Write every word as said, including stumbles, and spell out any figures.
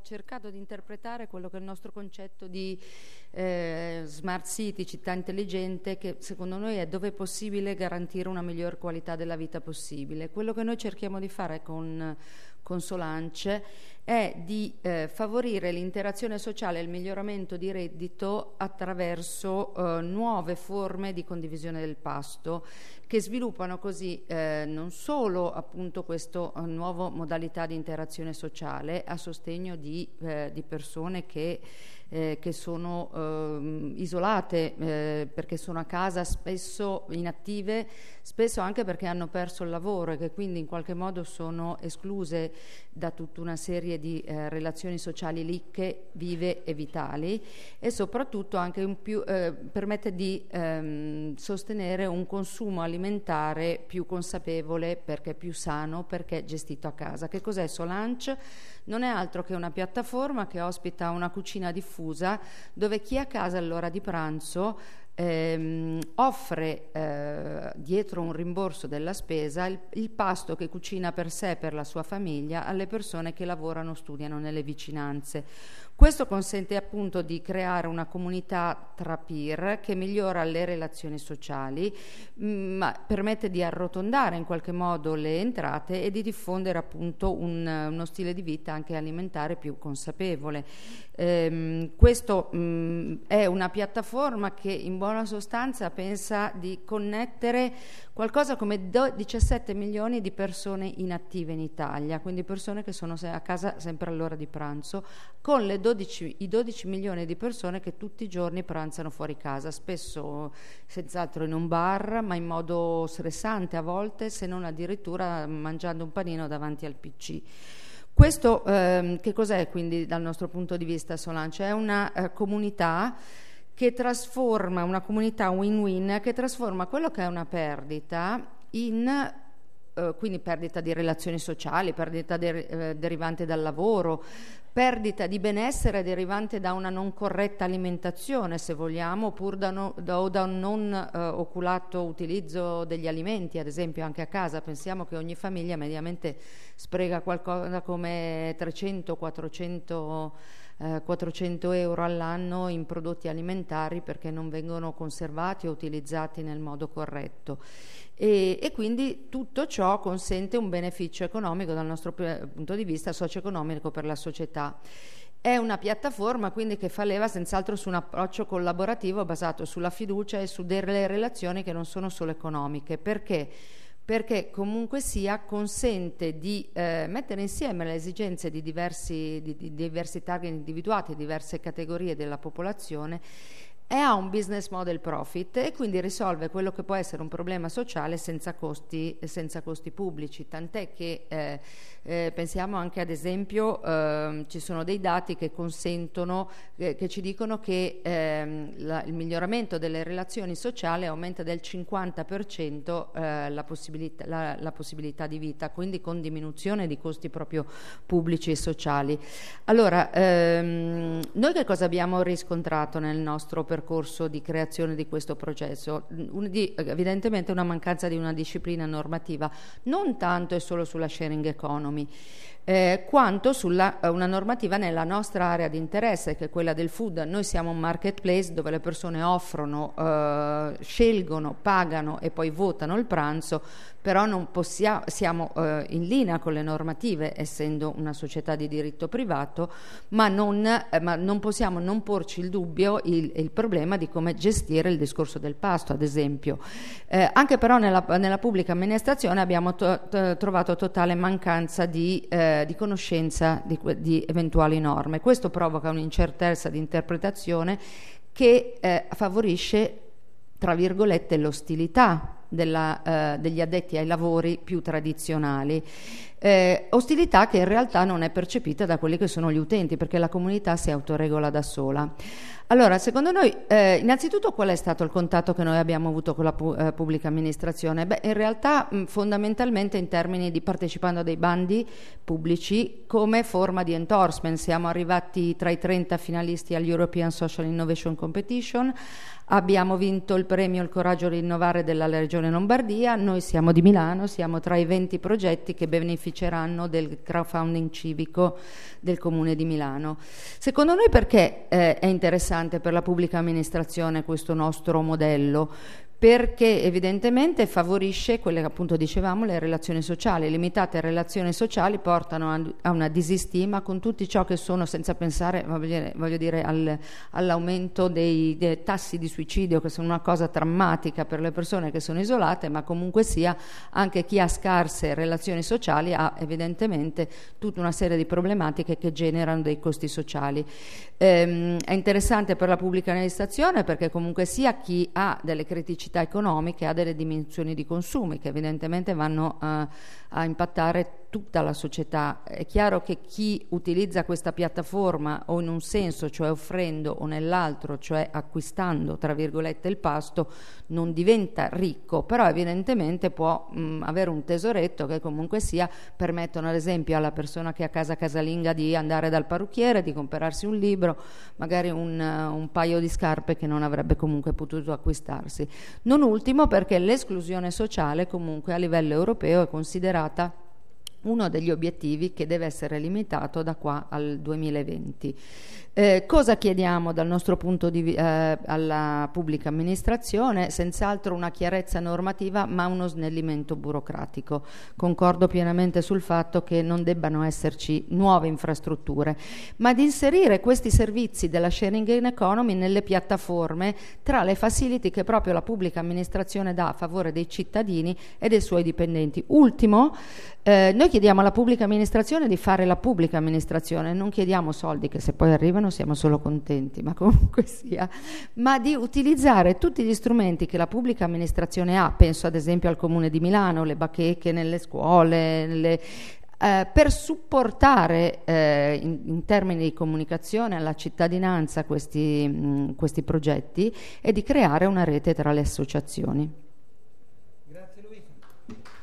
cercato di interpretare quello che è il nostro concetto di eh, smart city, città intelligente, che secondo noi è dove è possibile garantire una miglior qualità della vita possibile. Quello che noi cerchiamo di fare con, con Solange è di eh, favorire l'interazione sociale e il miglioramento di reddito attraverso eh, nuove forme di condivisione del pasto, che sviluppano così eh, non solo appunto questa uh, nuova modalità di interazione sociale a sostegno di, eh, di persone che, eh, che sono eh, isolate eh, perché sono a casa, spesso inattive, spesso anche perché hanno perso il lavoro e che quindi in qualche modo sono escluse da tutta una serie di eh, relazioni sociali ricche, vive e vitali, e soprattutto anche un più, eh, permette di ehm, sostenere un consumo alimentare più consapevole, perché più sano, perché gestito a casa. Che cos'è Solange? Non è altro che una piattaforma che ospita una cucina diffusa dove chi è a casa all'ora di pranzo ehm, offre eh, dietro un rimborso della spesa il, il pasto che cucina per sé e per la sua famiglia alle persone che lavorano o studiano nelle vicinanze. Questo consente appunto di creare una comunità tra peer che migliora le relazioni sociali, ma permette di arrotondare in qualche modo le entrate e di diffondere appunto un, uno stile di vita anche alimentare più consapevole. Ehm, questo mh, è una piattaforma che in buona sostanza pensa di connettere qualcosa come diciassette milioni di persone inattive in Italia, quindi persone che sono a casa sempre all'ora di pranzo, con le dodici, i dodici milioni di persone che tutti i giorni pranzano fuori casa, spesso senz'altro in un bar, ma in modo stressante a volte, se non addirittura mangiando un panino davanti al P C. Questo ehm, che cos'è quindi dal nostro punto di vista Solange? È una eh, comunità che trasforma, una comunità win-win, che trasforma quello che è una perdita in, eh, quindi perdita di relazioni sociali, perdita de- eh, derivante dal lavoro, perdita di benessere derivante da una non corretta alimentazione, se vogliamo, oppure da, no, da, da un non eh, oculato utilizzo degli alimenti, ad esempio anche a casa. Pensiamo che ogni famiglia mediamente spreca qualcosa come trecento quattrocento euro all'anno in prodotti alimentari perché non vengono conservati o utilizzati nel modo corretto, e, e quindi tutto ciò consente un beneficio economico dal nostro punto di vista socio-economico per la società. È una piattaforma quindi che fa leva senz'altro su un approccio collaborativo basato sulla fiducia e su delle relazioni che non sono solo economiche. Perché? Perché comunque sia consente di eh, mettere insieme le esigenze di diversi, di, di diversi target individuati, diverse categorie della popolazione, e ha un business model profit e quindi risolve quello che può essere un problema sociale senza costi, senza costi pubblici, tant'è che eh, eh, pensiamo anche ad esempio eh, ci sono dei dati che consentono, eh, che ci dicono che eh, la, il miglioramento delle relazioni sociali aumenta del cinquanta per cento eh, la, possibilità, la, la possibilità di vita, quindi con diminuzione di costi proprio pubblici e sociali. Allora, ehm, noi che cosa abbiamo riscontrato nel nostro percorso percorso di creazione di questo processo? Un, di, evidentemente una mancanza di una disciplina normativa, non tanto e solo sulla sharing economy, eh, quanto sulla una normativa nella nostra area di interesse, che è quella del food. Noi siamo un marketplace dove le persone offrono, eh, scelgono, pagano e poi votano il pranzo, però non possiamo, siamo eh, in linea con le normative essendo una società di diritto privato, ma non, eh, ma non possiamo non porci il dubbio, il, il problema di come gestire il discorso del pasto, ad esempio. Eh, anche però nella, nella pubblica amministrazione abbiamo to, to, trovato totale mancanza di, eh, di conoscenza di, di eventuali norme. Questo provoca un'incertezza di interpretazione che eh, favorisce, tra virgolette, l'ostilità della, eh, degli addetti ai lavori più tradizionali, eh, ostilità che in realtà non è percepita da quelli che sono gli utenti, perché la comunità si autoregola da sola. Allora, secondo noi, eh, innanzitutto qual è stato il contatto che noi abbiamo avuto con la pu- eh, pubblica amministrazione? Beh, in realtà mh, fondamentalmente in termini di partecipando a dei bandi pubblici come forma di endorsement. Siamo arrivati tra i trenta finalisti all'European Social Innovation Competition, abbiamo vinto il premio Il Coraggio di Innovare della Regione Lombardia, noi siamo di Milano, siamo tra i venti progetti che beneficiano beneficeranno del crowdfunding civico del Comune di Milano. Secondo noi perché eh, è interessante per la pubblica amministrazione questo nostro modello? Perché evidentemente favorisce quelle che appunto dicevamo, le relazioni sociali. Limitate relazioni sociali portano a, a una disistima con tutti ciò che sono, senza pensare, voglio dire, voglio dire al, all'aumento dei, dei tassi di suicidio, che sono una cosa drammatica per le persone che sono isolate, ma comunque sia anche chi ha scarse relazioni sociali ha evidentemente tutta una serie di problematiche che generano dei costi sociali. Ehm, è interessante per la pubblica amministrazione perché comunque sia chi ha delle criticità economiche ha delle diminuzioni di consumi che evidentemente vanno a, a impattare tutta la società. È chiaro che chi utilizza questa piattaforma o in un senso, cioè offrendo, o nell'altro, cioè acquistando tra virgolette il pasto, non diventa ricco, però evidentemente può mh, avere un tesoretto che comunque sia permettono ad esempio alla persona che è a casa casalinga di andare dal parrucchiere, di comprarsi un libro, magari un, uh, un paio di scarpe che non avrebbe comunque potuto acquistarsi. Non ultimo perché l'esclusione sociale comunque a livello europeo è considerata uno degli obiettivi che deve essere limitato da qua al duemilaventi. Eh, cosa chiediamo dal nostro punto di eh, alla pubblica amministrazione? Senz'altro una chiarezza normativa ma uno snellimento burocratico. Concordo pienamente sul fatto che non debbano esserci nuove infrastrutture, ma di inserire questi servizi della sharing economy nelle piattaforme tra le facility che proprio la pubblica amministrazione dà a favore dei cittadini e dei suoi dipendenti. Ultimo, eh, noi chiediamo alla pubblica amministrazione di fare la pubblica amministrazione, non chiediamo soldi che se poi arrivano siamo solo contenti, ma comunque sia, ma di utilizzare tutti gli strumenti che la pubblica amministrazione ha, penso ad esempio al Comune di Milano, le bacheche nelle scuole, nelle, eh, per supportare eh, in, in termini di comunicazione alla cittadinanza questi, mh, questi progetti e di creare una rete tra le associazioni. Grazie Luisa.